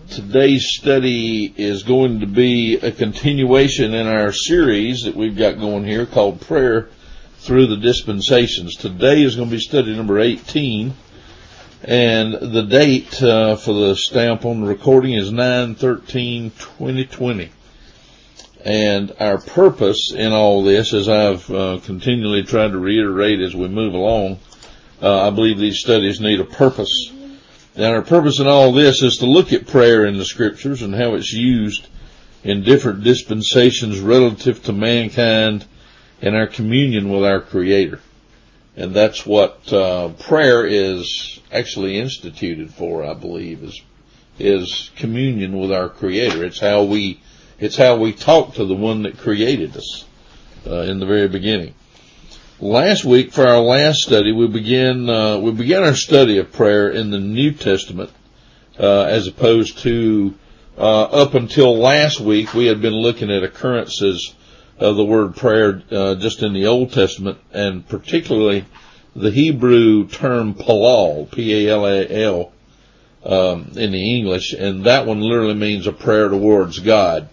Today's study is going to be a continuation in our series that we've got going here called Prayer Through the Dispensations. Today is going to be study number 18, and the date for the stamp on the recording is 9/13/2020. And our purpose in all this, as I've continually tried to reiterate as we move along, I believe these studies need a purpose. And our purpose in all this is to look at prayer in the Scriptures and how it's used in different dispensations relative to mankind and our communion with our Creator. And that's what prayer is actually instituted for, I believe, is communion with our Creator. It's how we talk to the one that created us in the very beginning. Last week, for our last study, we began our study of prayer in the New Testament, as opposed to up until last week we had been looking at occurrences of the word prayer just in the Old Testament, and particularly the Hebrew term palal, P-A-L-A-L, in the English, and that one literally means a prayer towards God.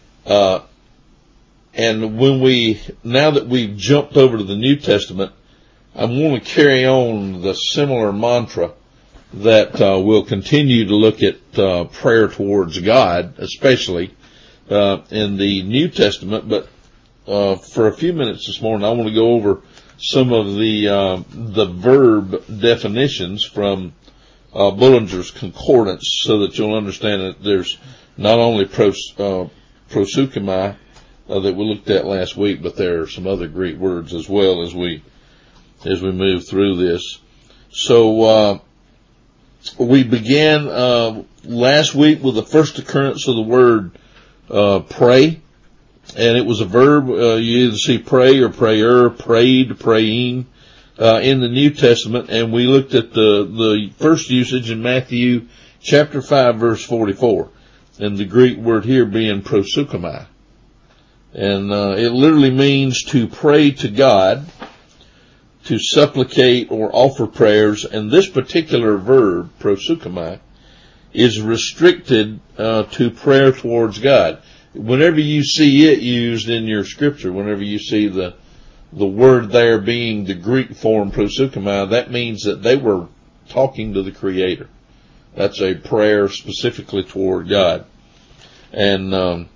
And now that we've jumped over to the New Testament, I want to carry on the similar mantra that we'll continue to look at prayer towards God, especially in the New Testament. But for a few minutes this morning, I want to go over some of the verb definitions from Bullinger's Concordance, so that you'll understand that there's not only proseuchomai, that we looked at last week, but there are some other Greek words as well as we move through this. So we began last week with the first occurrence of the word pray, and it was a verb. You either see pray or prayer, prayed, praying in the New Testament, and we looked at the first usage in Matthew chapter 5 verse 44, and the Greek word here being proseuchomai. And it literally means to pray to God, to supplicate or offer prayers. And this particular verb, proseuchomai, is restricted to prayer towards God. Whenever you see it used in your scripture, whenever you see the word there being the Greek form proseuchomai, that means that they were talking to the Creator. That's a prayer specifically toward God. And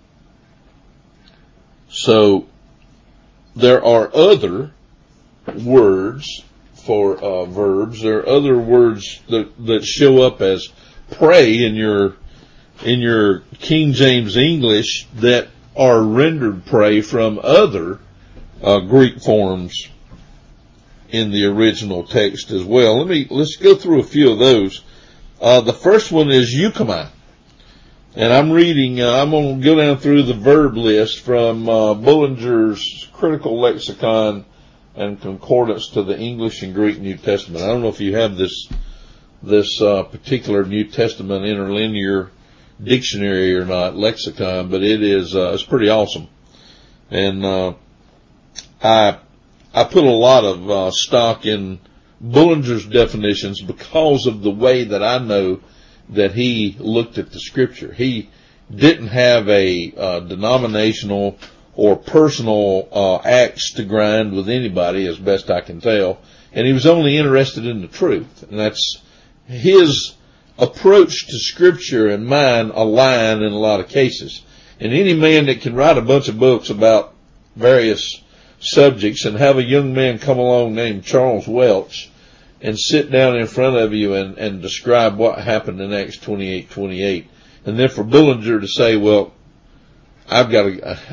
so there are other words for verbs. There are other words that show up as pray in your King James English that are rendered pray from other Greek forms in the original text as well. Let's go through a few of those. The first one is euchomai. And I'm going to go down through the verb list from Bullinger's Critical Lexicon and Concordance to the English and Greek New Testament. I don't know if you have this particular New Testament interlinear dictionary or not, lexicon, but it's pretty awesome. And I put a lot of stock in Bullinger's definitions because of the way that I know that he looked at the Scripture. He didn't have a denominational or personal axe to grind with anybody, as best I can tell, and he was only interested in the truth. And that's his approach to Scripture and mine align in a lot of cases. And any man that can write a bunch of books about various subjects and have a young man come along named Charles Welch and sit down in front of you and describe what happened in Acts 28:28, and then for Bullinger to say, well, I've got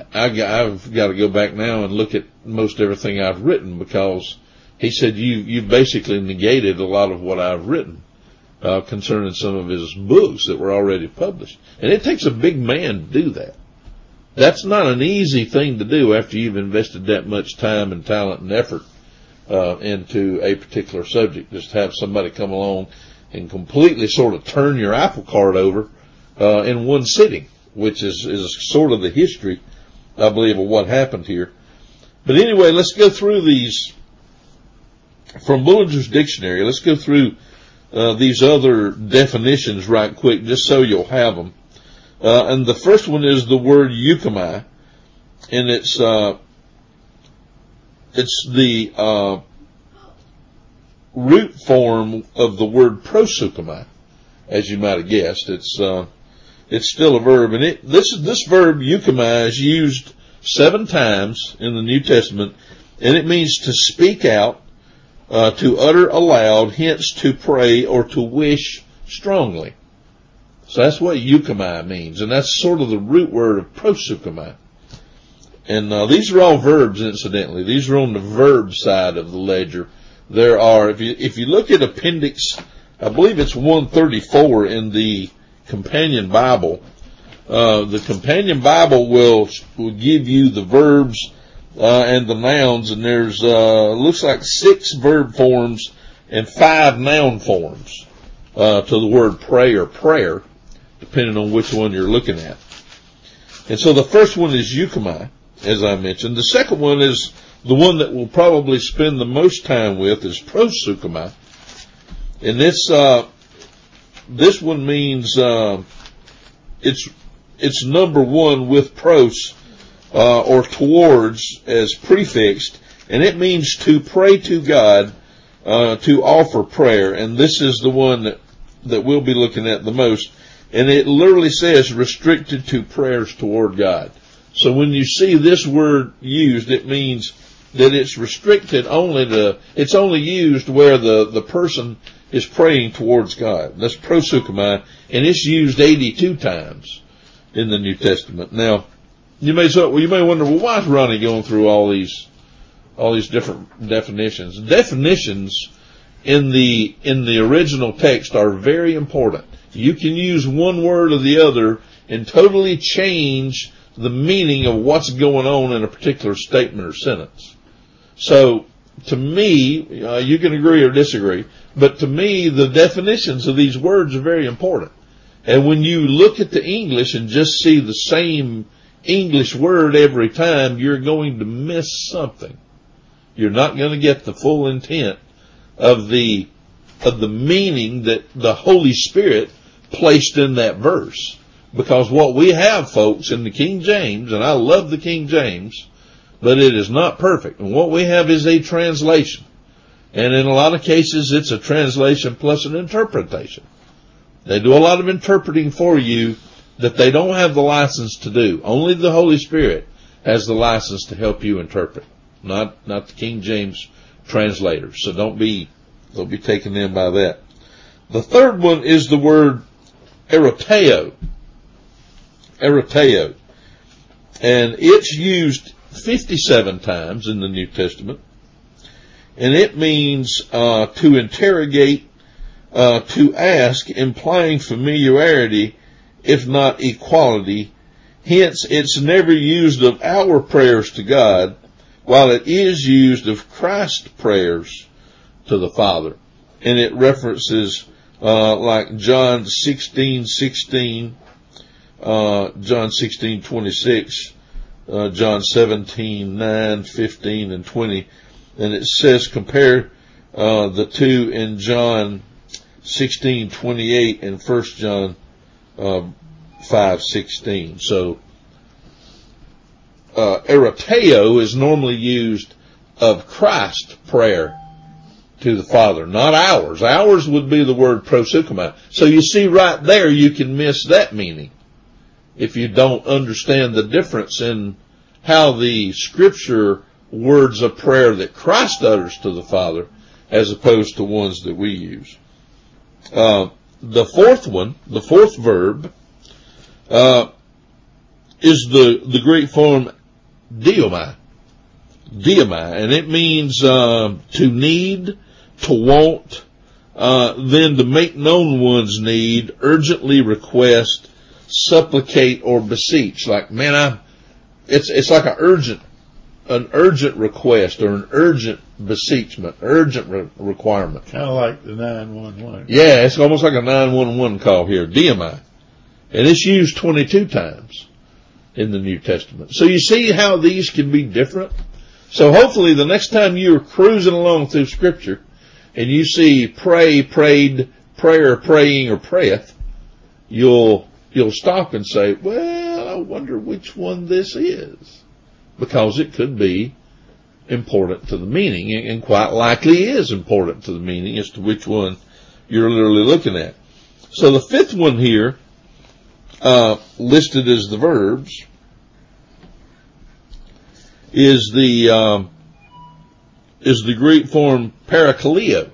to go back now and look at most everything I've written, because he said you basically negated a lot of what I've written concerning some of his books that were already published. And it takes a big man to do that. That's not an easy thing to do after you've invested that much time and talent and effort into a particular subject. Just have somebody come along and completely sort of turn your apple cart over in one sitting, which is sort of the history, I believe, of what happened here. But anyway, let's go through these from Bullinger's dictionary. Let's go through these other definitions right quick, just so you'll have them. And the first one is the word euchomai, and it's the root form of the word proseuchomai, as you might have guessed. It's still a verb, and this verb euchomai is used 7 times in the New Testament, and it means to speak out, to utter aloud, hence to pray or to wish strongly. So that's what euchomai means, and that's sort of the root word of proseuchomai. And these are all verbs, incidentally. These are on the verb side of the ledger. There are, if you look at Appendix, I believe it's 134 in the Companion Bible. The Companion Bible will give you the verbs and the nouns, and there's looks like 6 verb forms and 5 noun forms to the word pray or prayer, depending on which one you're looking at. And so the first one is euchomai, as I mentioned. The second one is the one that we'll probably spend the most time with, is proseuchomai. And this one means it's number 1 with pros or towards as prefixed, and it means to pray to God, to offer prayer. And this is the one that we'll be looking at the most. And it literally says restricted to prayers toward God. So when you see this word used, it means that it's restricted it's only used where the person is praying towards God. That's proseuchomai, and it's used 82 times in the New Testament. Now, you may wonder, well, why is Ronnie going through all these different definitions? Definitions in the original text are very important. You can use one word or the other and totally change the meaning of what's going on in a particular statement or sentence. So, to me, you can agree or disagree, but to me, the definitions of these words are very important. And when you look at the English and just see the same English word every time, you're going to miss something. You're not going to get the full intent of the meaning that the Holy Spirit placed in that verse. Because what we have, folks, in the King James, and I love the King James, but it is not perfect. And what we have is a translation. And in a lot of cases, it's a translation plus an interpretation. They do a lot of interpreting for you that they don't have the license to do. Only the Holy Spirit has the license to help you interpret, not the King James translators. So don't be taken in by that. The third one is the word eroteo. Eroteo. And it's used 57 times in the New Testament. And it means to interrogate, to ask, implying familiarity, if not equality. Hence, it's never used of our prayers to God, while it is used of Christ's prayers to the Father. And it references like John 16:16, John 16:26, John 17:9, 15, and 20. And it says compare the two in John 16:28 and 1 John 5:16. So eroteo is normally used of Christ's prayer to the Father, not ours. Ours would be the word proseuchomai. So you see right there, you can miss that meaning if you don't understand the difference in how the Scripture words of prayer that Christ utters to the Father as opposed to ones that we use. The fourth verb, is the Greek form diomai. Diomai, and it means to need, to want, then to make known one's need, urgently request, supplicate, or beseech. Like, man, it's like an urgent request or an urgent beseechment, urgent requirement. Kind of like the 911. Yeah, it's almost like a 911 call here, diomai. And it's used 22 times in the New Testament. So you see how these can be different? So hopefully the next time you're cruising along through Scripture and you see pray, prayed, prayer, praying, or prayeth, you'll stop and say, well, I wonder which one this is. Because it could be important to the meaning, and quite likely is important to the meaning as to which one you're literally looking at. So the fifth one here, listed as the verbs, is the Greek form parakaleo.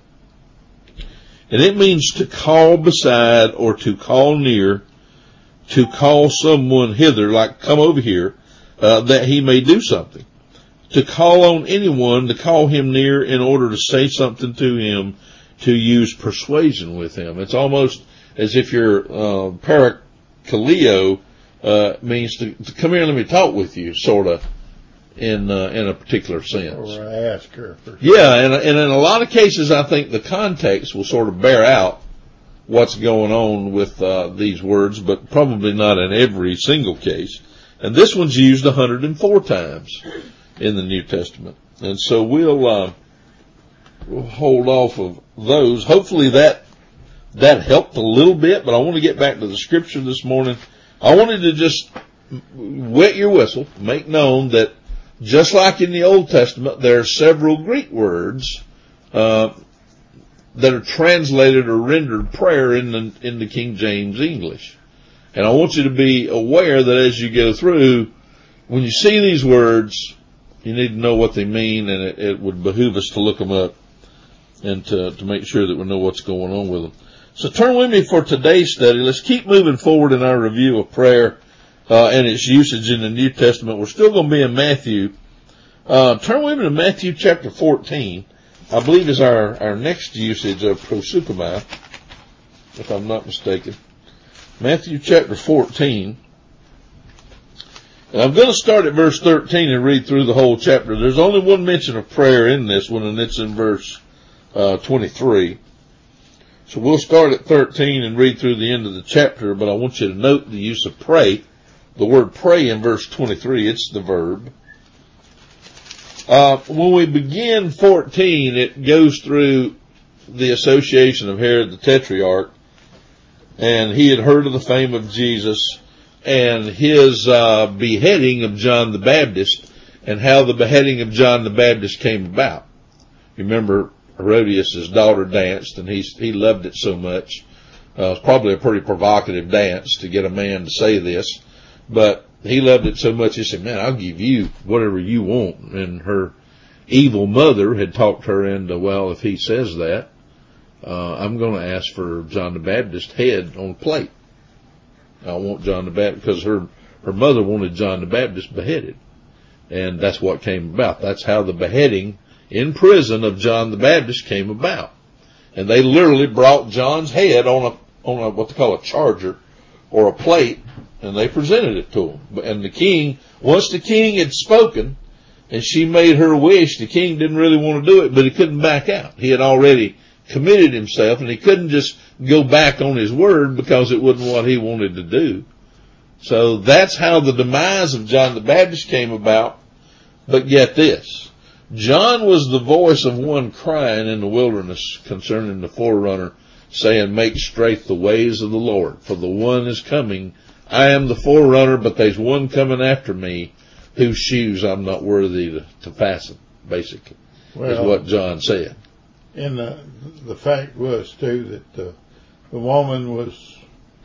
And it means to call beside or to call near, to call someone hither, like come over here, that he may do something. To call on anyone, to call him near in order to say something to him, to use persuasion with him. It's almost as if your parakaleo means to come here and let me talk with you, sort of, in a particular sense. Or ask her for. Yeah, and in a lot of cases, I think the context will sort of bear out what's going on with these words, but probably not in every single case. And this one's used 104 times in the New Testament. And so we'll hold off of those. Hopefully that helped a little bit, but I want to get back to the scripture this morning. I wanted to just wet your whistle, make known that just like in the Old Testament, there are several Greek words that are translated or rendered prayer in the King James English. And I want you to be aware that as you go through, when you see these words, you need to know what they mean, and it would behoove us to look them up and to make sure that we know what's going on with them. So turn with me for today's study. Let's keep moving forward in our review of prayer and its usage in the New Testament. We're still going to be in Matthew. Turn with me to Matthew chapter 14. I believe is our next usage of proseuchomai, if I'm not mistaken. Matthew chapter 14. And I'm going to start at verse 13 and read through the whole chapter. There's only one mention of prayer in this one, and it's in verse 23. So we'll start at 13 and read through the end of the chapter, but I want you to note the use of pray. The word pray in verse 23, it's the verb. When we begin 14, it goes through the association of Herod the Tetrarch, and he had heard of the fame of Jesus and his beheading of John the Baptist, and how the beheading of John the Baptist came about. Remember, Herodias' daughter danced, and he loved it so much. It was probably a pretty provocative dance to get a man to say this, but he loved it so much he said, man, I'll give you whatever you want. And her evil mother had talked her into, well, if he says that, I'm going to ask for John the Baptist's head on a plate. I want John the Baptist, because her mother wanted John the Baptist beheaded. And that's what came about. That's how the beheading in prison of John the Baptist came about. And they literally brought John's head on a what they call a charger or a plate, and they presented it to him. And the king, once the king had spoken and she made her wish, the king didn't really want to do it, but he couldn't back out. He had already committed himself, and he couldn't just go back on his word because it wasn't what he wanted to do. So that's how the demise of John the Baptist came about. But get this, John was the voice of one crying in the wilderness concerning the forerunner, saying, make straight the ways of the Lord, for the one is coming. I am the forerunner, but there's one coming after me whose shoes I'm not worthy to fasten, basically, is what John said. And the fact was, too, that the woman was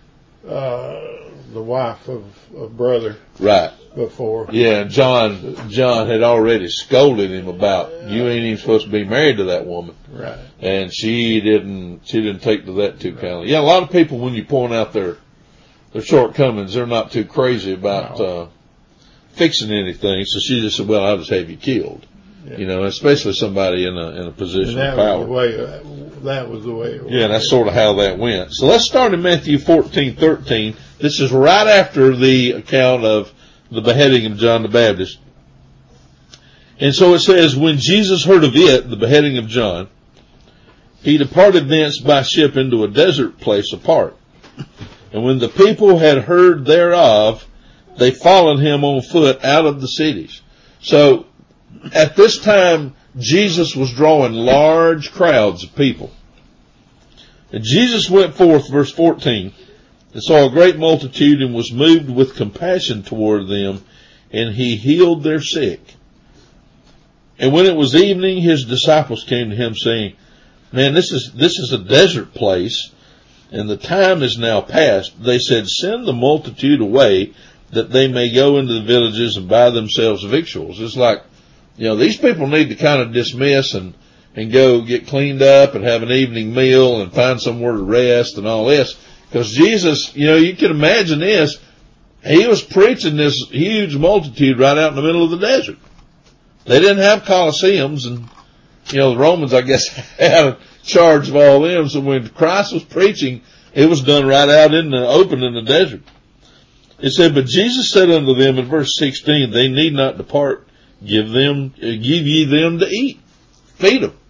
the wife of brother. Right. Before. Yeah, John had already scolded him about, you ain't even supposed to be married to that woman. Right. And she didn't take to that too kindly. Yeah, a lot of people, when you point out their shortcomings, they're not too crazy about fixing anything. So she just said, well, I'll just have you killed. Yeah. You know, especially somebody in a position of power. That was the way it was. Yeah, that's sort of how that went. So let's start in Matthew 14:13. This is right after the account of the beheading of John the Baptist. And so it says, when Jesus heard of it, the beheading of John, he departed thence by ship into a desert place apart. And when the people had heard thereof, they followed him on foot out of the cities. So at this time, Jesus was drawing large crowds of people. And Jesus went forth, verse 14, and saw a great multitude, and was moved with compassion toward them, and he healed their sick. And when it was evening, his disciples came to him, saying, Man, this is a desert place, and the time is now past. They said, Send the multitude away, that they may go into the villages and buy themselves victuals. It's like, these people need to kind of dismiss and go get cleaned up and have an evening meal and find somewhere to rest and all this. Because Jesus, you can imagine this, he was preaching this huge multitude right out in the middle of the desert. They didn't have coliseums, and, the Romans, I guess, had charge of all them. So when Christ was preaching, it was done right out in the open in the desert. It said, But Jesus said unto them in verse 16, They need not depart, give ye them to eat. Feed them.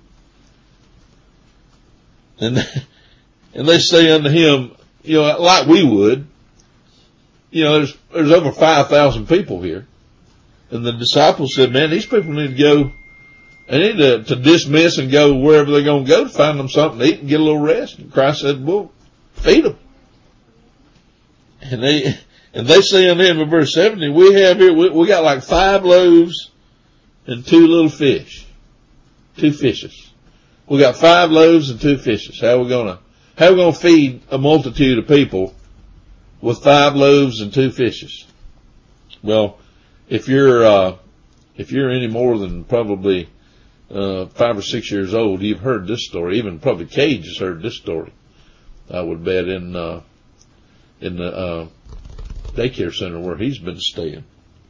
And they say unto him, like we would, there's over 5,000 people here. And the disciples said, Man, these people need to go, they need to dismiss and go wherever they're going to go to find them something to eat and get a little rest. And Christ said, Well, feed them. And they say unto him in verse 70, we have here, we got like 5 loaves and 2 little fish. 2 fishes. We got 5 loaves and 2 fishes. How are we going to feed a multitude of people with 5 loaves and 2 fishes? Well, if you're any more than probably 5 or 6 years old, you've heard this story. Even probably Cage has heard this story, I would bet, in the daycare center where he's been staying.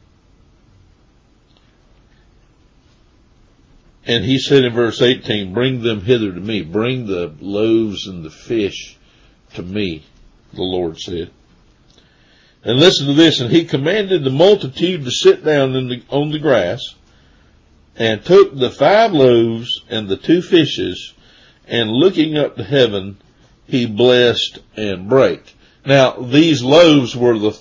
And he said in verse 18, Bring them hither to me. Bring the loaves and the fish to me, the Lord said. And listen to this. And he commanded the multitude to sit down on the grass, and took the 5 loaves and the 2 fishes, and looking up to heaven, he blessed and brake. Now, these loaves were the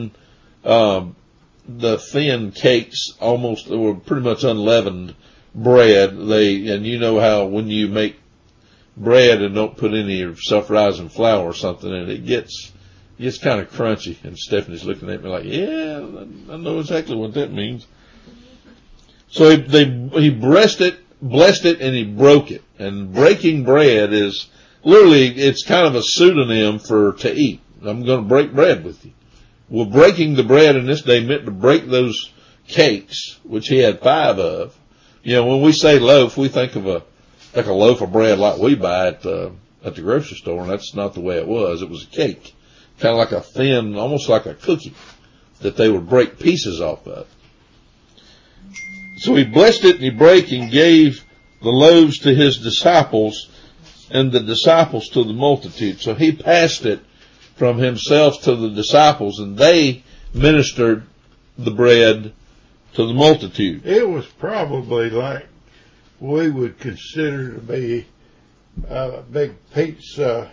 thin cakes, almost, they were pretty much unleavened bread. And you know how when you make bread and don't put any self-rising flour or something in it, it gets kind of crunchy. And Stephanie's looking at me like, yeah, I know exactly what that means. So he blessed it, and he broke it. And breaking bread is literally, it's kind of a pseudonym for to eat. I'm going to break bread with you. Well, breaking the bread in this day meant to break those cakes, which he had 5 of. When we say loaf, we think of a loaf of bread like we buy at the grocery store, and that's not the way it was. It was a cake, kind of like a thin, almost like a cookie that they would break pieces off of. So he blessed it and he brake and gave the loaves to his disciples, and the disciples to the multitude. So he passed it from himself to the disciples, and they ministered the bread to the multitude. It was probably like we would consider to be a big pizza,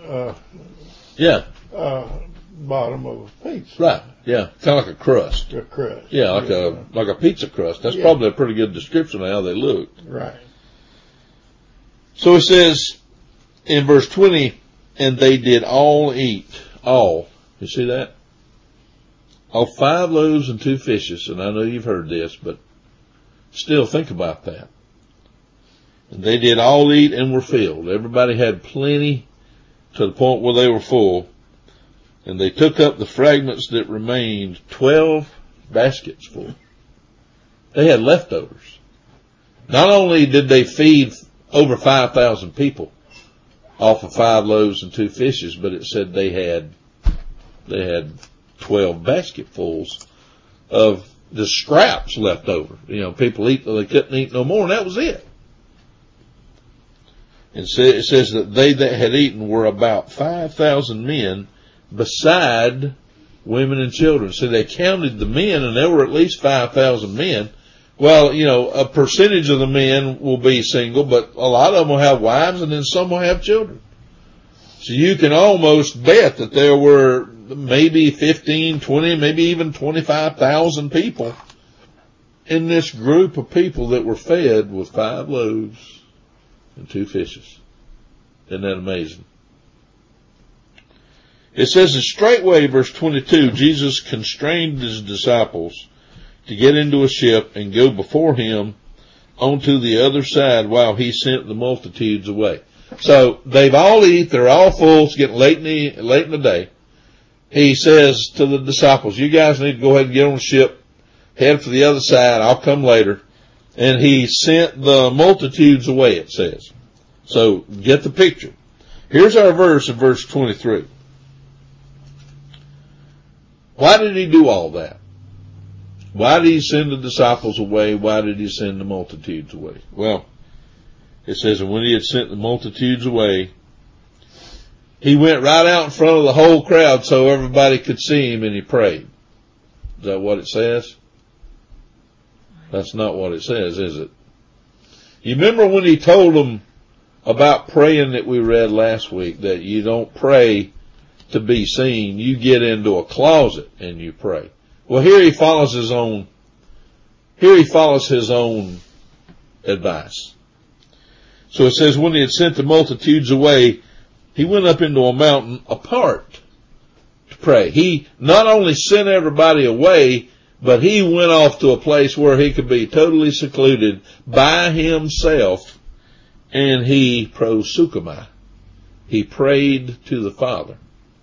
bottom of a pizza. Right. Yeah. Kind of like a crust. A crust. Yeah, like a pizza crust. That's probably a pretty good description of how they looked. Right. So it says in verse 20, and they did all eat. All. You see that? All 5 loaves and 2 fishes. And I know you've heard this, but still think about that. And they did all eat and were filled. Everybody had plenty to the point where they were full. And they took up the fragments that remained, 12 baskets full. They had leftovers. Not only did they feed over 5,000 people off of 5 loaves and 2 fishes, but it said they had 12 basketfuls of the scraps left over. People eat till they couldn't eat no more, and that was it. And it says that they that had eaten were about 5,000 men, beside women and children. So they counted the men, and there were at least 5,000 men. Well, a percentage of the men will be single, but a lot of them will have wives, and then some will have children. So you can almost bet that there were maybe 15, 20, maybe even 25,000 people in this group of people that were fed with 5 loaves and 2 fishes. Isn't that amazing? It says, and straightway, verse 22, Jesus constrained his disciples to get into a ship and go before him onto the other side while he sent the multitudes away. So they've all eaten, they're all full, it's getting late in the day. He says to the disciples, you guys need to go ahead and get on the ship, head for the other side, I'll come later. And he sent the multitudes away, it says. So get the picture. Here's our verse in verse 23. Why did he do all that? Why did he send the disciples away? Why did he send the multitudes away? Well, it says, and when he had sent the multitudes away, he went right out in front of the whole crowd so everybody could see him, and he prayed. Is that what it says? That's not what it says, is it? You remember when he told them about praying that we read last week, that you don't pray to be seen, you get into a closet and you pray. Well, here he follows his own advice. So it says, when he had sent the multitudes away, he went up into a mountain apart to pray. He not only sent everybody away, but he went off to a place where he could be totally secluded by himself, and he proseuchomai. He prayed to the Father.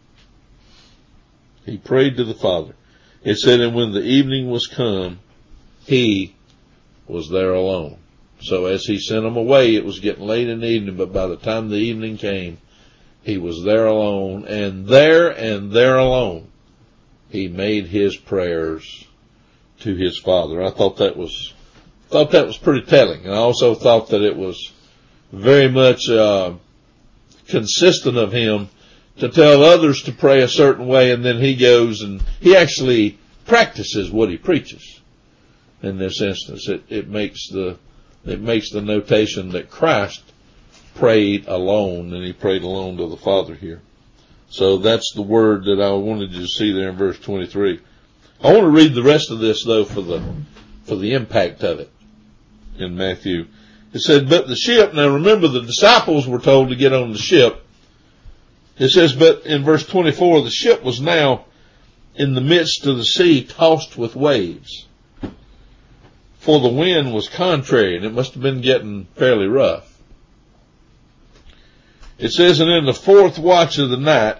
He prayed to the Father. It said, and when the evening was come, he was there alone. So as he sent them away, it was getting late in the evening, but by the time the evening came, he was there alone, and there alone, he made his prayers to his Father. I thought that was pretty telling. And I also thought that it was very much consistent of him to tell others to pray a certain way, and then he goes and he actually practices what he preaches. In this instance, it makes the notation that Christ prayed alone, and he prayed alone to the Father here. So that's the word that I wanted you to see there in verse 23. I want to read the rest of this though for the impact of it in Matthew. It said, but the ship, now remember the disciples were told to get on the ship. It says, but in verse 24, the ship was now in the midst of the sea, tossed with waves. For the wind was contrary, and it must have been getting fairly rough. It says, and in the fourth watch of the night,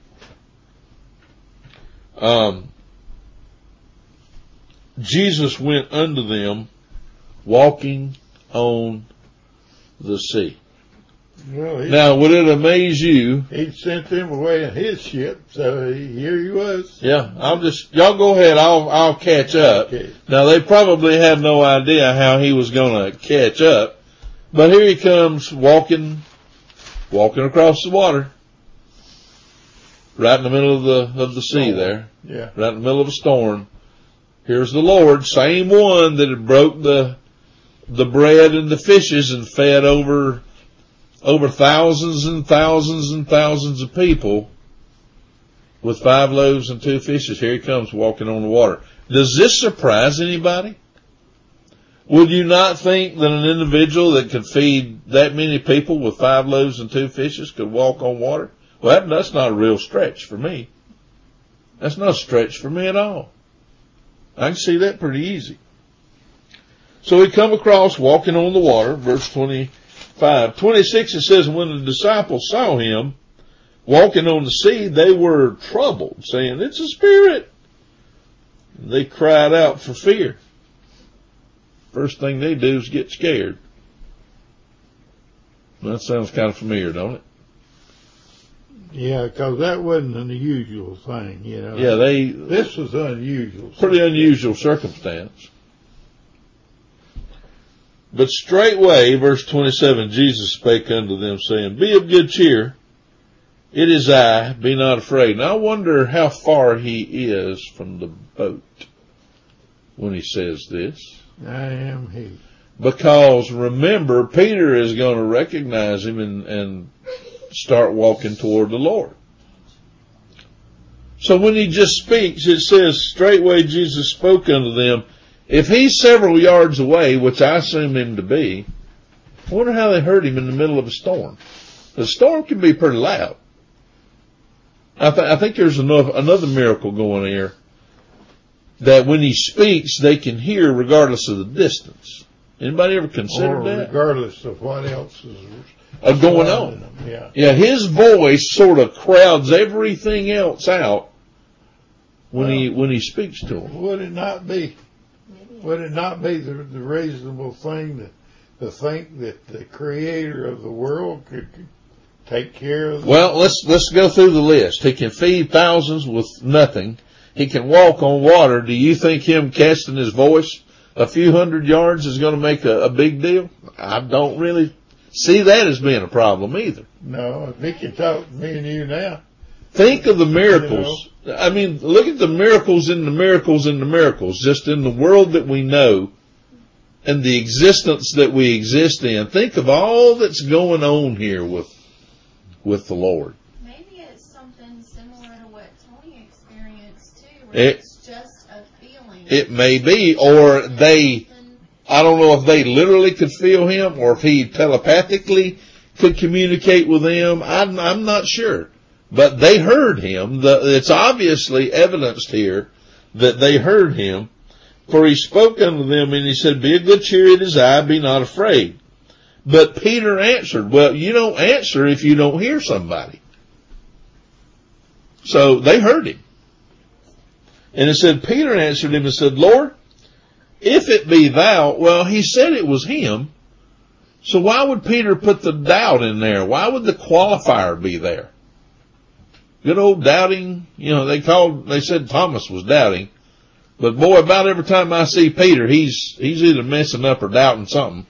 Jesus went unto them, walking on the sea. Well, now, would it amaze you? He sent them away in his ship, so here he was. Yeah, y'all go ahead, I'll catch up. Okay. Now, they probably had no idea how he was going to catch up, but here he comes walking across the water, right in the middle of the sea there. Yeah. Right in the middle of a storm. Here's the Lord, same one that had broke the bread and the fishes and fed over thousands and thousands and thousands of people with 5 loaves and 2 fishes. Here he comes walking on the water. Does this surprise anybody? Would you not think that an individual that could feed that many people with 5 loaves and 2 fishes could walk on water? Well, that's not a real stretch for me. That's not a stretch for me at all. I can see that pretty easy. So he come across walking on the water, verse 25. 26 it says, when the disciples saw him walking on the sea, they were troubled, saying, it's a spirit. And they cried out for fear. First thing they do is get scared. That sounds kind of familiar, don't it? Yeah, because that wasn't an unusual thing, you know. Yeah, this was unusual. Pretty unusual circumstance. But straightway, verse 27, Jesus spake unto them, saying, be of good cheer. It is I, be not afraid. Now I wonder how far he is from the boat when he says this. I am he. Because remember, Peter is going to recognize him and start walking toward the Lord. So when he just speaks, it says, straightway Jesus spoke unto them. If he's several yards away, which I assume him to be, I wonder how they heard him in the middle of a storm. The storm can be pretty loud. I think there's another miracle going here, that when he speaks, they can hear regardless of the distance. Anybody ever considered that? Regardless of what else is going on. Yeah. Yeah, his voice sort of crowds everything else out when he speaks to them. Would it not be the reasonable thing to think that the creator of the world could take care of them? Well, let's go through the list. He can feed thousands with nothing. He can walk on water. Do you think him casting his voice a few hundred yards is going to make a big deal? I don't really see that as being a problem either. No, if he can talk to me and you now. Think of the miracles. You know? I mean, look at the miracles in the miracles in the miracles, just in the world that we know and the existence that we exist in. Think of all that's going on here with the Lord. Maybe it's something similar to what Tony experienced too, where it's just a feeling. It may be, or I don't know if they literally could feel him or if he telepathically could communicate with them. I'm not sure. But they heard him. It's obviously evidenced here that they heard him. For he spoke unto them and he said, be of good cheer, it is I, be not afraid. But Peter answered, well, you don't answer if you don't hear somebody. So they heard him. And it said, Peter answered him and said, Lord, if it be thou, well, he said it was him. So why would Peter put the doubt in there? Why would the qualifier be there? Good old doubting, they said Thomas was doubting. But boy, about every time I see Peter, he's either messing up or doubting something.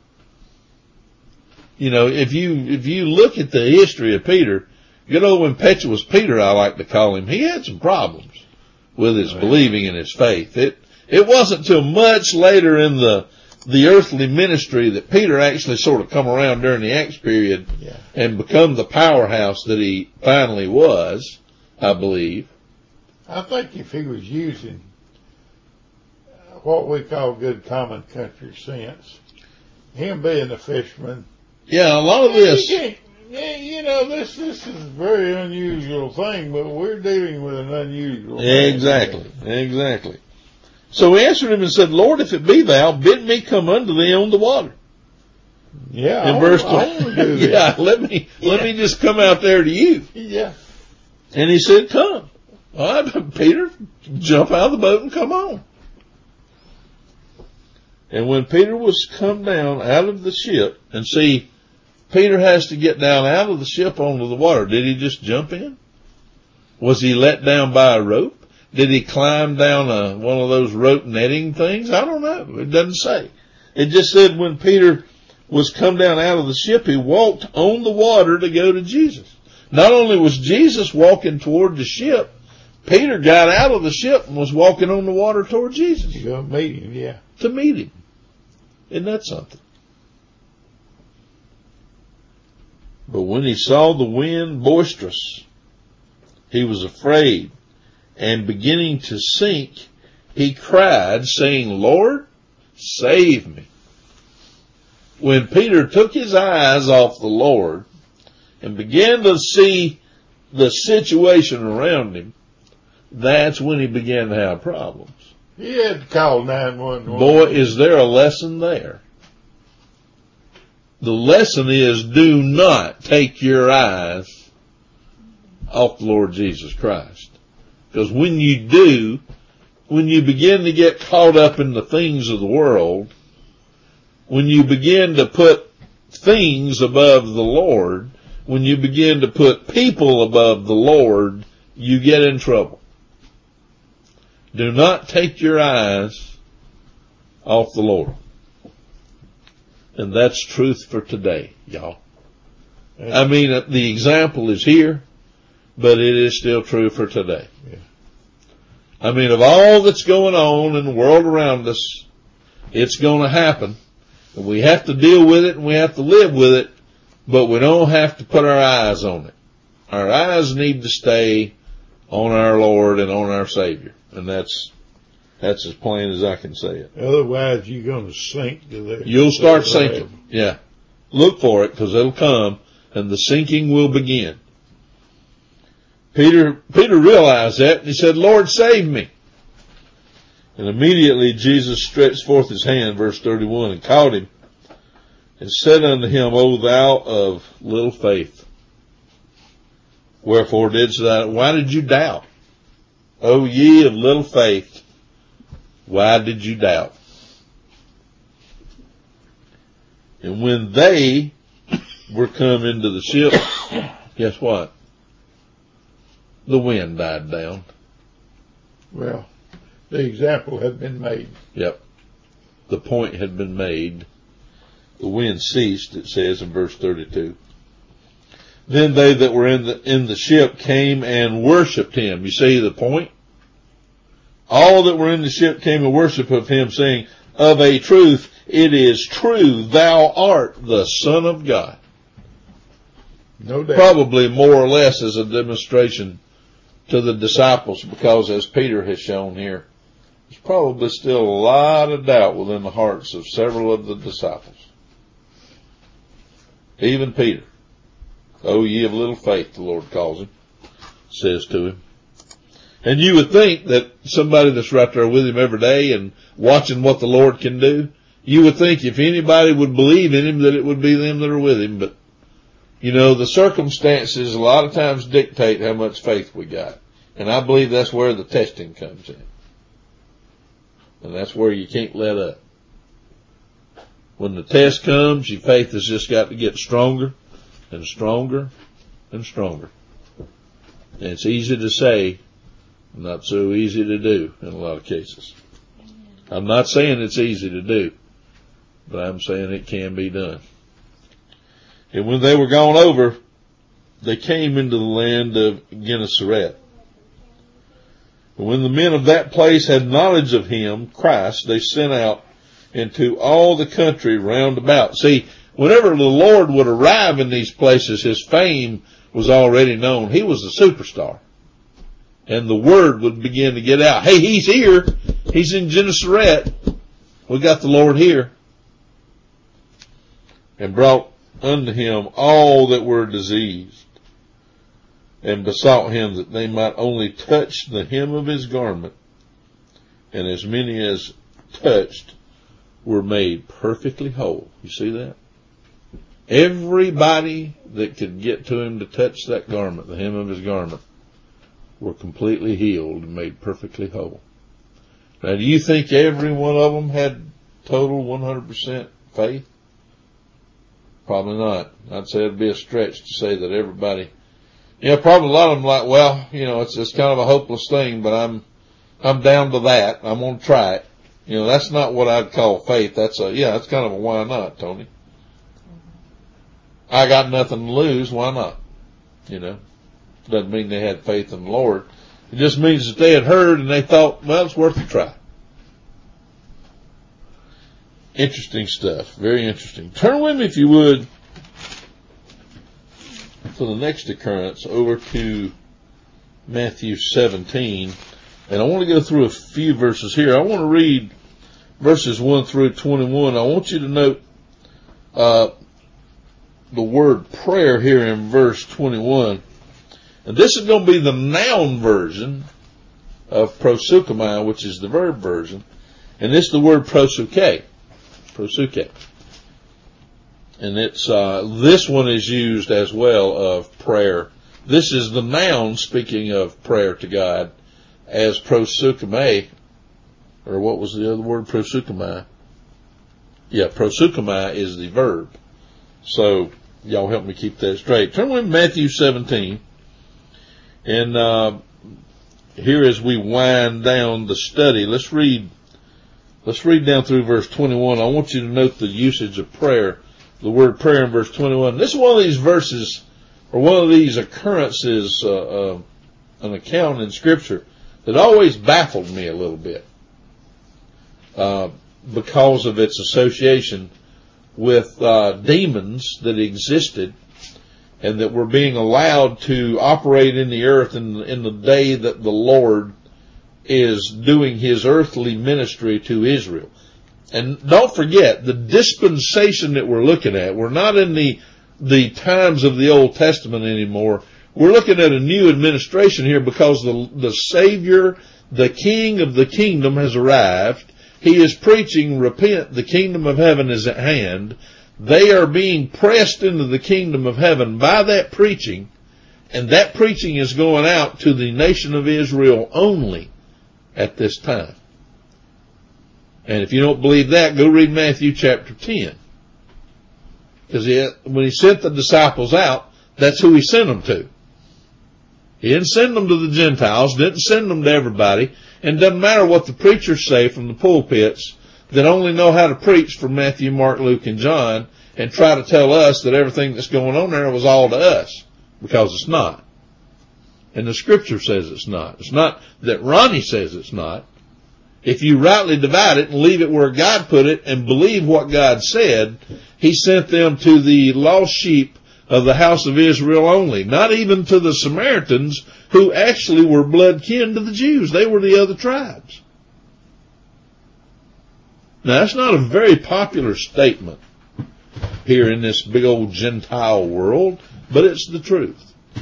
If you look at the history of Peter, good old impetuous Peter, I like to call him, he had some problems with his believing and his faith. It wasn't till much later in the earthly ministry that Peter actually sort of come around during the Acts period and become the powerhouse that he finally was, I believe. I think if he was using what we call good common country sense, him being a fisherman. Yeah, a lot of this. This is a very unusual thing, but we're dealing with an unusual thing. Exactly. So he answered him and said, Lord, if it be thou, bid me come unto thee on the water. Yeah. In verse 20. Yeah, let me just come out there to you. Yeah. And he said, come. All right, Peter, jump out of the boat and come on. And when Peter was come down out of the ship, and see, Peter has to get down out of the ship onto the water. Did he just jump in? Was he let down by a rope? Did he climb down one of those rope netting things? I don't know. It doesn't say. It just said when Peter was come down out of the ship, he walked on the water to go to Jesus. Not only was Jesus walking toward the ship, Peter got out of the ship and was walking on the water toward Jesus. To go meet him, yeah. To meet him. Isn't that something? But when he saw the wind boisterous, he was afraid, and beginning to sink, he cried, saying, Lord, save me. When Peter took his eyes off the Lord and began to see the situation around him, that's when he began to have problems. He had to call 911. Boy, is there a lesson there. The lesson is, do not take your eyes off the Lord Jesus Christ. Because when you do, when you begin to get caught up in the things of the world, when you begin to put things above the Lord, when you begin to put people above the Lord, you get in trouble. Do not take your eyes off the Lord. And that's truth for today, y'all. I mean, the example is here, but it is still true for today. Yeah. I mean, of all that's going on in the world around us, it's going to happen. And we have to deal with it and we have to live with it, but we don't have to put our eyes on it. Our eyes need to stay on our Lord and on our Savior. And that's as plain as I can say it. Otherwise, you're going to sink to there. You'll start sinking. Yeah. Look for it, because it'll come, and the sinking will begin. Peter realized that, and he said, Lord, save me. And immediately Jesus stretched forth his hand, verse 31, and caught him, and said unto him, O thou of little faith, wherefore didst thou, why did you doubt? O ye of little faith, why did you doubt? And when they were come into the ship, guess what? The wind died down. Well, the example had been made. Yep. The point had been made. The wind ceased, it says in verse 32. Then they that were in the ship came and worshipped him. You see the point? All that were in the ship came and worshipped of him, saying, Of a truth, it is true, thou art the Son of God. No doubt. Probably more or less as a demonstration to the disciples, because as Peter has shown here, there's probably still a lot of doubt within the hearts of several of the disciples. Even Peter. O ye of little faith, the Lord calls him, says to him. And you would think that somebody that's right there with him every day and watching what the Lord can do, you would think if anybody would believe in him that it would be them that are with him. But, you know, the circumstances a lot of times dictate how much faith we got. And I believe that's where the testing comes in. And that's where you can't let up. When the test comes, your faith has just got to get stronger and stronger and stronger. And it's easy to say, not so easy to do in a lot of cases. I'm not saying it's easy to do, but I'm saying it can be done. And when they were gone over, they came into the land of Gennesaret. And when the men of that place had knowledge of him, Christ, they sent out into all the country round about. See, whenever the Lord would arrive in these places, his fame was already known. He was a superstar. And the word would begin to get out. Hey, he's here. He's in Gennesaret. We got the Lord here. And brought unto him all that were diseased, and besought him that they might only touch the hem of his garment. And as many as touched were made perfectly whole. You see that? Everybody that could get to him to touch that garment, the hem of his garment, were completely healed and made perfectly whole. Now, do you think every one of them had total 100% faith? Probably not. I'd say it'd be a stretch to say that everybody. Yeah, probably a lot of them like, well, you know, it's kind of a hopeless thing, but I'm down to that. I'm going to try it. You know, that's not what I'd call faith. That's kind of a why not, Tony. I got nothing to lose. Why not? You know, doesn't mean they had faith in the Lord. It just means that they had heard and they thought, well, it's worth a try. Interesting stuff. Very interesting. Turn with me, if you would, for the next occurrence over to Matthew 17. And I want to go through a few verses here. I want to read verses 1 through 21. I want you to note the word prayer here in verse 21. And this is going to be the noun version of proseuchomai, which is the verb version. And it's the word proseuche. Proseuche. And it's, this one is used as well of prayer. This is the noun, speaking of prayer to God, as proseuchomai, or what was the other word? Proseuchomai. Yeah, proseuchomai is the verb. So, y'all help me keep that straight. Turn with Matthew 17. And, here as we wind down the study, let's read down through verse 21. I want you to note the usage of prayer, the word prayer in verse 21. This is one of these verses, or one of these occurrences, an account in Scripture that always baffled me a little bit, because of its association with demons that existed and that were being allowed to operate in the earth in the day that the Lord is doing his earthly ministry to Israel. And don't forget, the dispensation that we're looking at, we're not in the times of the Old Testament anymore. We're looking at a new administration here because the Savior, the King of the kingdom, has arrived. He is preaching, repent, the kingdom of heaven is at hand. They are being pressed into the kingdom of heaven by that preaching, and that preaching is going out to the nation of Israel only at this time. And if you don't believe that, go read Matthew chapter 10. Because when he sent the disciples out, that's who he sent them to. He didn't send them to the Gentiles, didn't send them to everybody, and it doesn't matter what the preachers say from the pulpits that only know how to preach from Matthew, Mark, Luke, and John, and try to tell us that everything that's going on there was all to us, because it's not. And the scripture says it's not. It's not that Ronnie says it's not. If you rightly divide it and leave it where God put it and believe what God said, he sent them to the lost sheep of the house of Israel only, not even to the Samaritans, who actually were blood kin to the Jews. They were the other tribes. Now, that's not a very popular statement here in this big old Gentile world, but it's the truth.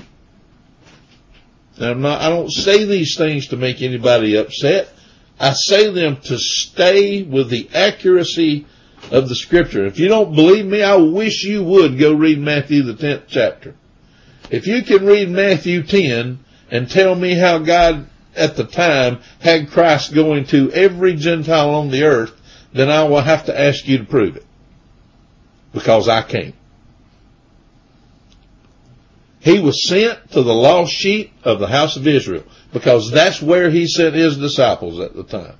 Now, I don't say these things to make anybody upset. I say them to stay with the accuracy of the scripture. If you don't believe me, I wish you would go read Matthew the 10th chapter. If you can read Matthew 10 and tell me how God at the time had Christ going to every Gentile on the earth, then I will have to ask you to prove it. Because I can't. He was sent to the lost sheep of the house of Israel, because that's where he sent his disciples at the time.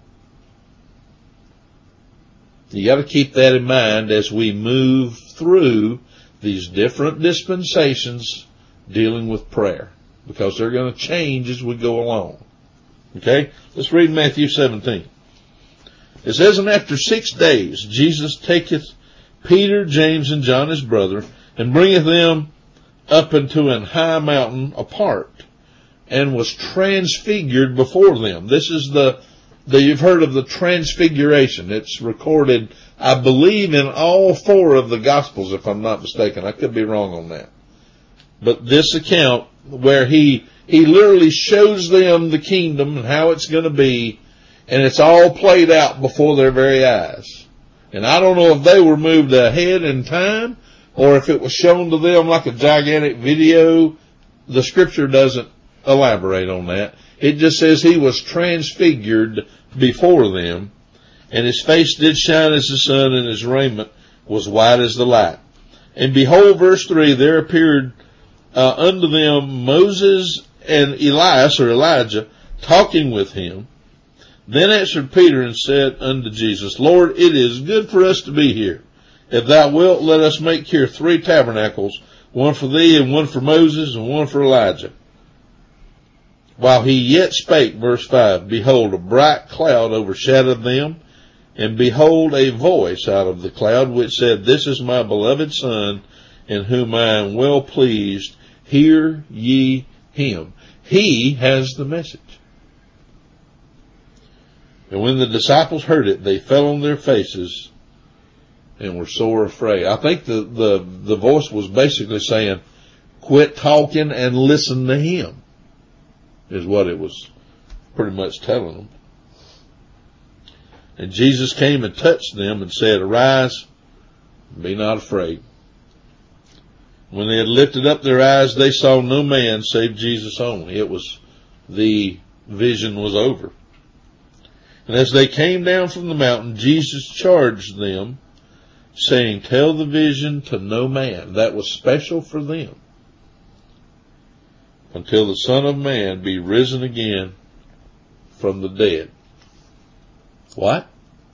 You got to keep that in mind as we move through these different dispensations dealing with prayer, because they're going to change as we go along. Okay? Let's read Matthew 17. It says, "And after 6 days Jesus taketh Peter, James, and John his brother, and bringeth them up into an high mountain apart, and was transfigured before them." This is you've heard of the transfiguration. It's recorded, I believe, in all 4 of the Gospels, if I'm not mistaken. I could be wrong on that. But this account where he literally shows them the kingdom and how it's going to be, and it's all played out before their very eyes. And I don't know if they were moved ahead in time or if it was shown to them like a gigantic video. The scripture doesn't elaborate on that. It just says he was transfigured before them, and his face did shine as the sun, and his raiment was white as the light. And behold, verse 3, there appeared unto them Moses and Elias, or Elijah, talking with him. Then answered Peter and said unto Jesus, Lord, it is good for us to be here. If thou wilt, let us make here 3 tabernacles, one for thee, and one for Moses, and one for Elijah. While he yet spake, verse 5, behold, a bright cloud overshadowed them, and behold, a voice out of the cloud which said, This is my beloved Son, in whom I am well pleased. Hear ye him. He has the message. And when the disciples heard it, they fell on their faces and were sore afraid. I think the voice was basically saying, quit talking and listen to him, is what it was pretty much telling them. And Jesus came and touched them and said, Arise, be not afraid. When they had lifted up their eyes, they saw no man save Jesus only. The vision was over. And as they came down from the mountain, Jesus charged them, saying, Tell the vision to no man. That was special for them, until the Son of Man be risen again from the dead. What?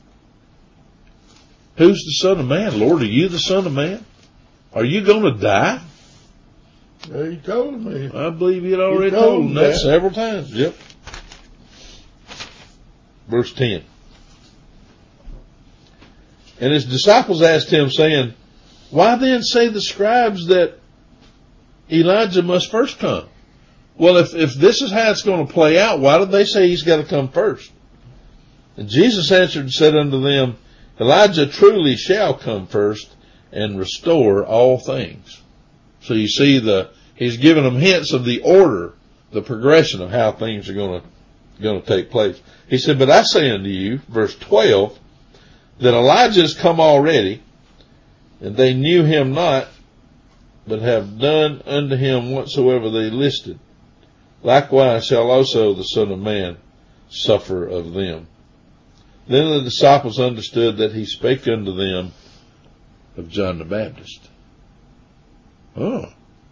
Who's the Son of Man? Lord, are you the Son of Man? Are you going to die? He told me. I believe he had already told him that several times. Yep. Verse 10. And his disciples asked him, saying, Why then say the scribes that Elijah must first come? Well, if this is how it's going to play out, why did they say he's got to come first? And Jesus answered and said unto them, Elijah truly shall come first and restore all things. So you see He's giving them hints of the order, the progression of how things are going to take place. He said, but I say unto you, verse 12, that Elijah is come already, and they knew him not, but have done unto him whatsoever they listed. Likewise shall also the Son of Man suffer of them. Then the disciples understood that he spake unto them of John the Baptist. Oh.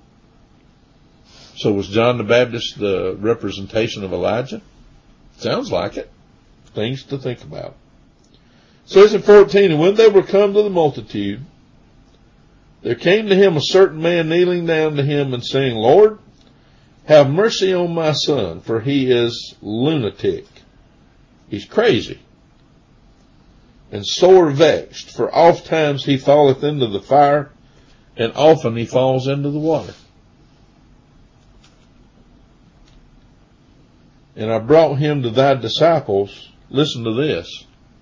So was John the Baptist the representation of Elijah? Sounds like it. Things to think about. So it's in 14, and when they were come to the multitude, there came to him a certain man kneeling down to him and saying, Lord, have mercy on my son, for he is lunatic. He's crazy. And sore vexed, for oft times he falleth into the fire, and often he falls into the water. And I brought him to thy disciples. Listen to this.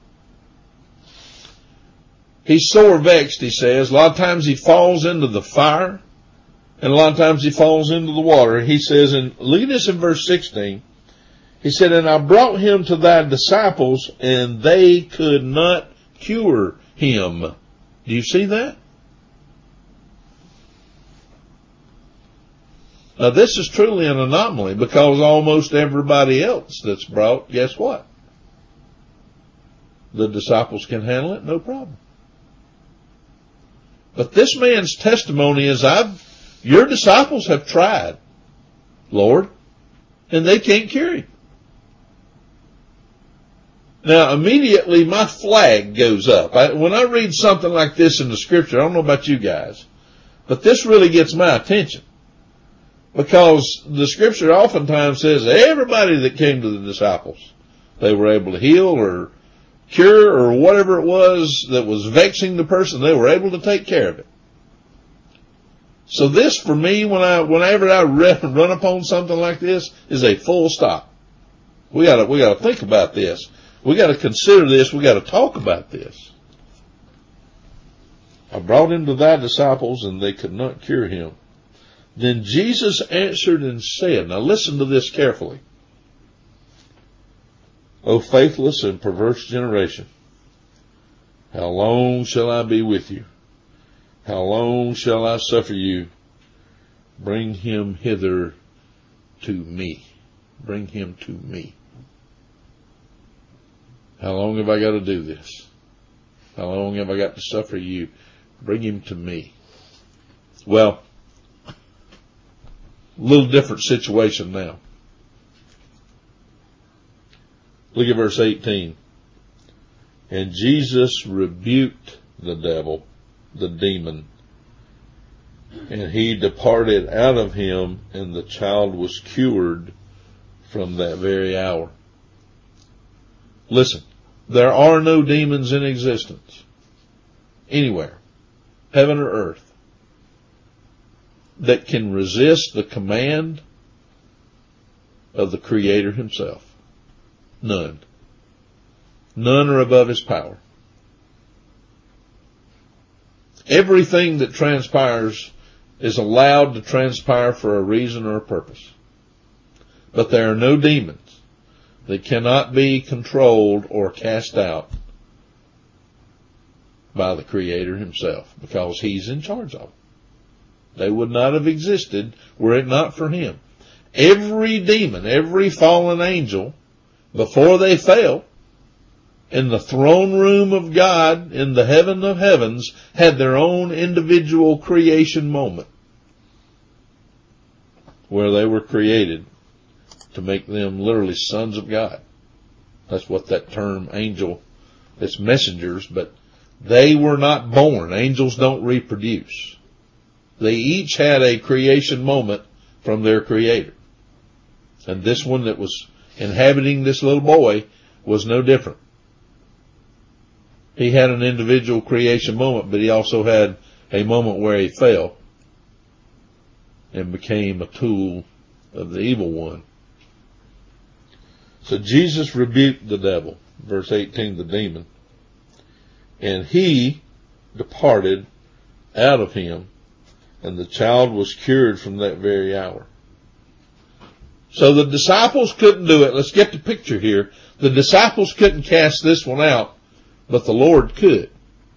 He's sore vexed, he says. A lot of times he falls into the fire, and a lot of times he falls into the water. He says, and look at this in verse 16. He said, and I brought him to thy disciples, and they could not cure him. Do you see that? Now this is truly an anomaly, because almost everybody else that's brought, guess what? The disciples can handle it, no problem. But this man's testimony is, your disciples have tried, Lord, and they can't cure him. Now immediately my flag goes up. When I read something like this in the scripture, I don't know about you guys, but this really gets my attention. Because the scripture oftentimes says everybody that came to the disciples, they were able to heal or cure or whatever it was that was vexing the person, they were able to take care of it. So this for me, whenever I run upon something like this, is a full stop. We gotta think about this. We gotta consider this. We gotta talk about this. I brought him to thy disciples, and they could not cure him. Then Jesus answered and said, now listen to this carefully. O faithless and perverse generation, how long shall I be with you? How long shall I suffer you? Bring him hither to me. Bring him to me. How long have I got to do this? How long have I got to suffer you? Bring him to me. Well, a little different situation now. Look at verse 18. And Jesus rebuked the devil, the demon, and he departed out of him, and the child was cured from that very hour. Listen, there are no demons in existence anywhere, heaven or earth, that can resist the command of the Creator himself. None. None are above his power. Everything that transpires is allowed to transpire for a reason or a purpose. But there are no demons that cannot be controlled or cast out by the Creator himself, because he's in charge of them. They would not have existed were it not for him. Every demon, every fallen angel, before they fell, in the throne room of God, in the heaven of heavens, had their own individual creation moment, where they were created to make them literally sons of God. That's what that term angel, it's messengers, but they were not born. Angels don't reproduce. They each had a creation moment from their Creator. And this one that was inhabiting this little boy was no different. He had an individual creation moment, but he also had a moment where he fell and became a tool of the evil one. So Jesus rebuked the devil, verse 18, the demon, and he departed out of him, And the child was cured from that very hour. So the disciples couldn't do it. Let's get the picture here. The disciples couldn't cast this one out, but the Lord could.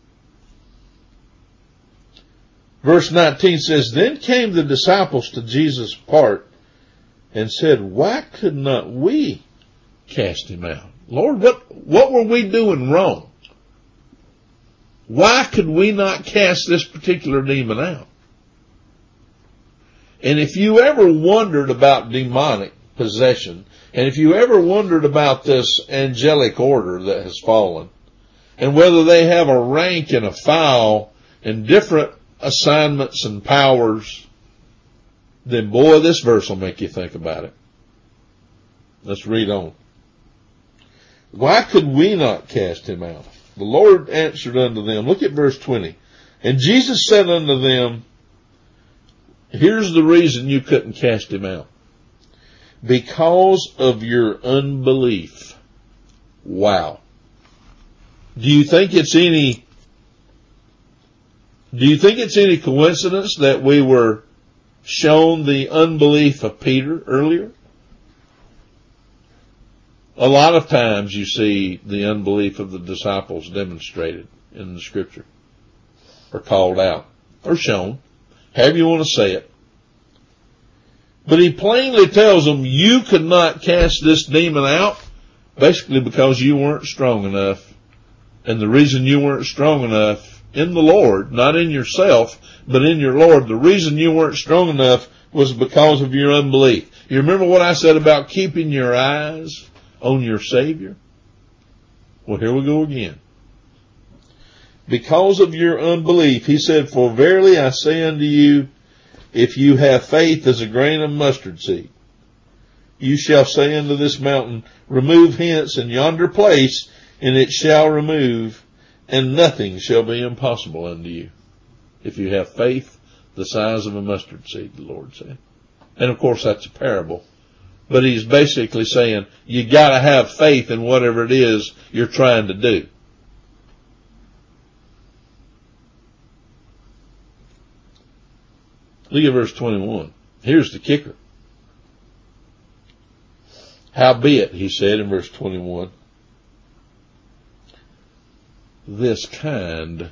Verse 19 says, Then came the disciples to Jesus apart and said, Why could not we cast him out? Lord, what were we doing wrong? Why could we not cast this particular demon out? And if you ever wondered about demonic possession, and if you ever wondered about this angelic order that has fallen, and whether they have a rank and a file and different assignments and powers, then boy, this verse will make you think about it. Let's read on. Why could we not cast him out? The Lord answered unto them. Look at verse 20. And Jesus said unto them, Here's the reason you couldn't cast him out. Because of your unbelief. Wow. Do you think it's any coincidence that we were shown the unbelief of Peter earlier? A lot of times you see the unbelief of the disciples demonstrated in the scripture, or called out, or shown, however you want to say it. But he plainly tells them, you could not cast this demon out, basically because you weren't strong enough. And the reason you weren't strong enough in the Lord, not in yourself, but in your Lord, the reason you weren't strong enough was because of your unbelief. You remember what I said about keeping your eyes on your Savior? Well, here we go again. Because of your unbelief, he said, For verily I say unto you, if you have faith as a grain of mustard seed, you shall say unto this mountain, Remove hence in yonder place, and it shall remove, and nothing shall be impossible unto you. If you have faith the size of a mustard seed, the Lord said. And of course that's a parable. But he's basically saying, you gotta have faith in whatever it is you're trying to do. Look at verse 21. Here's the kicker. Howbeit, he said in verse 21, this kind,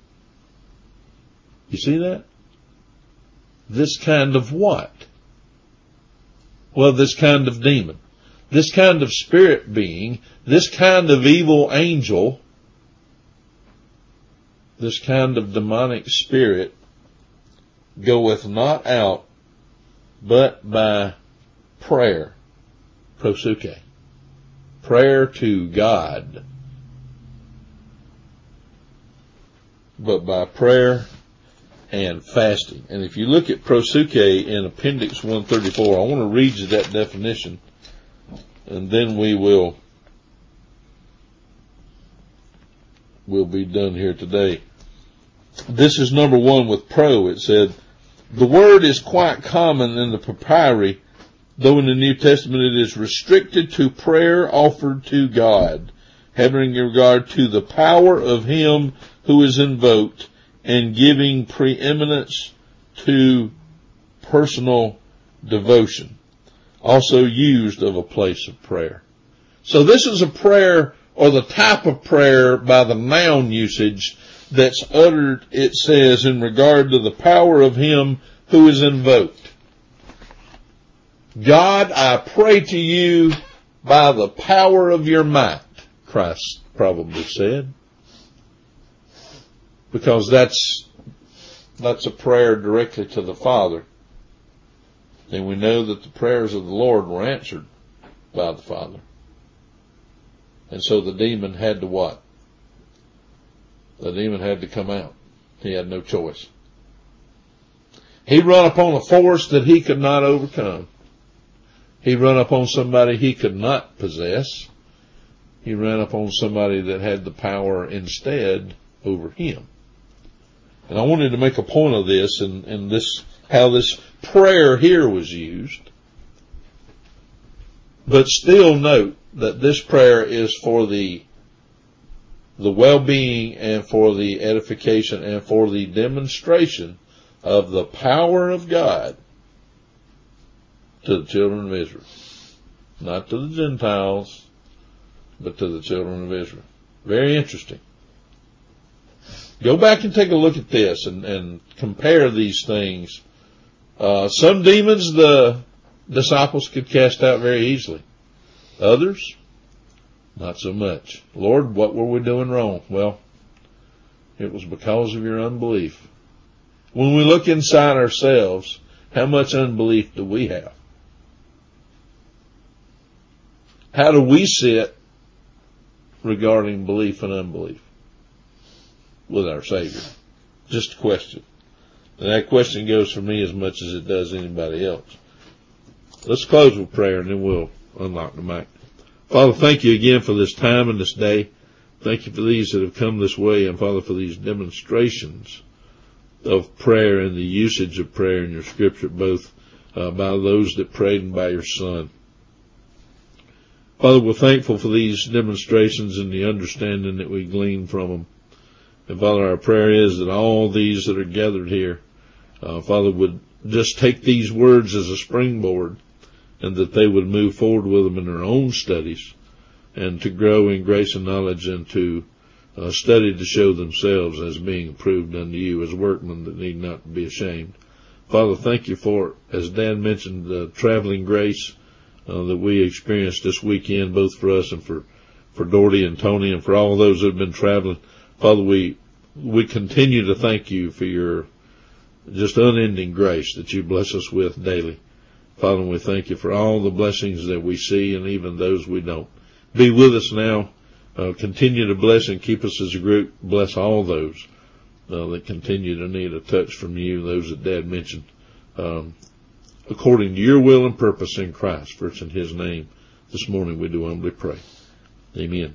you see that? This kind of what? Well, this kind of demon, this kind of spirit being, this kind of evil angel, this kind of demonic spirit goeth not out but by prayer, prosuke, prayer to God, but by prayer and fasting. And if you look at prosuke in Appendix 134, I want to read you that definition, and then we'll be done here today. This is number one with pro. It said, the word is quite common in the papyri, though in the New Testament it is restricted to prayer offered to God, having regard to the power of him who is invoked, and giving preeminence to personal devotion, also used of a place of prayer. So this is a prayer, or the type of prayer by the noun usage that's uttered, it says, in regard to the power of him who is invoked. God, I pray to you by the power of your might, Christ probably said. Because that's a prayer directly to the Father. And we know that the prayers of the Lord were answered by the Father. And so the demon had to what? The demon had to come out. He had no choice. He run upon a force that he could not overcome. He run upon somebody he could not possess. He ran upon somebody that had the power instead over him. And I wanted to make a point of this and this, how this prayer here was used. But still note that this prayer is for the well-being and for the edification and for the demonstration of the power of God to the children of Israel. Not to the Gentiles, but to the children of Israel. Very interesting. Go back and take a look at this and compare these things. Some demons the disciples could cast out very easily. Others, not so much. Lord, what were we doing wrong? Well, it was because of your unbelief. When we look inside ourselves, how much unbelief do we have? How do we sit regarding belief and unbelief with our Savior? Just a question. And that question goes for me as much as it does anybody else. Let's close with prayer and then we'll unlock the mic. Father, thank you again for this time and this day. Thank you for these that have come this way, and Father, for these demonstrations of prayer and the usage of prayer in your scripture, both by those that prayed and by your Son. Father, we're thankful for these demonstrations and the understanding that we glean from them. And Father, our prayer is that all these that are gathered here, Father, would just take these words as a springboard, and that they would move forward with them in their own studies, and to grow in grace and knowledge, and to study to show themselves as being approved unto you, as workmen that need not be ashamed. Father, thank you for, as Dan mentioned, the traveling grace that we experienced this weekend, both for us and for Doherty and Tony, and for all those that have been traveling. Father, we continue to thank you for your just unending grace that you bless us with daily. Father, we thank you for all the blessings that we see and even those we don't. Be with us now. Continue to bless and keep us as a group. Bless all those that continue to need a touch from you, those that Dad mentioned, according to your will and purpose in Christ. For it's in his name this morning we do humbly pray. Amen.